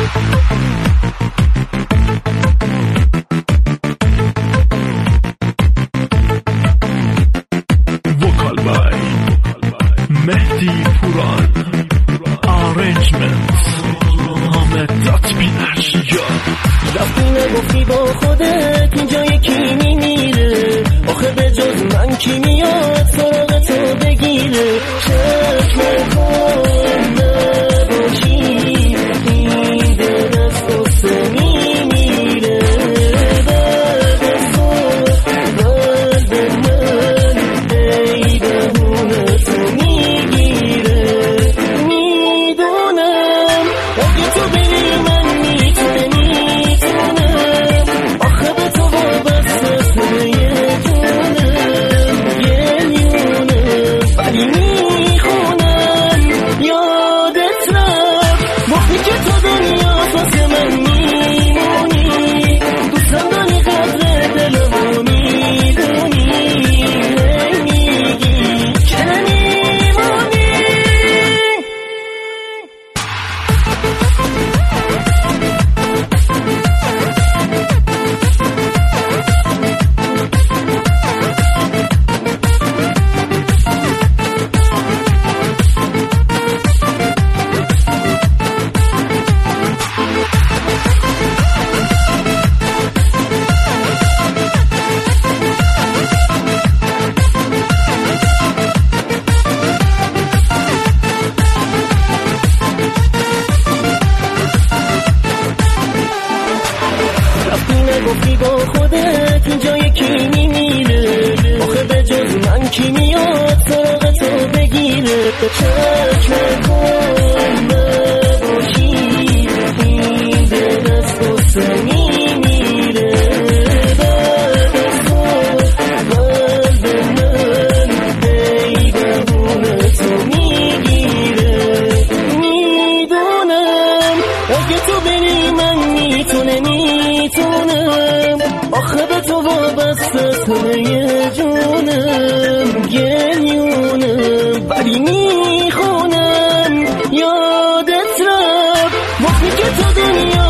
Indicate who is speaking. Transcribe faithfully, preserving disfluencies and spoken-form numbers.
Speaker 1: مهدی پوران آرنجمنت حامد تطبیل اشیا.
Speaker 2: رفتی نگفتی با خودت اینجا یکی میمیره، آخه به جز من کی میاد سراغ تو بگیره؟ چشم کن نباشی این دل از قصه میمیره، بعد صبح قلب من ای بهونه تو میگیره. میدونم اگه تو بری من میتونه میتونم، آخه به تو وابسته سر یه جونم یه میونم، ولی میخونم یادت رفت وقتی که تو دنیا واسه من میمونی، دوستم داری قدر دلمو میدونی، هی میگی که نمیمونی. گفتی با خودت اینجا یکی میمیره، آخه به جز من کی میاد سراغ تو بگیره؟ چشم کن نباشی این دل از قصه میمیره، بعد صبح قلب من ای بهونه تو میگیره. میدونم اگه تو بری من میتونه میتونم، آخه به تو وابسته سر یه جونم یه میونم، ولی میخونم یادت رفت وقتی که تو دنیا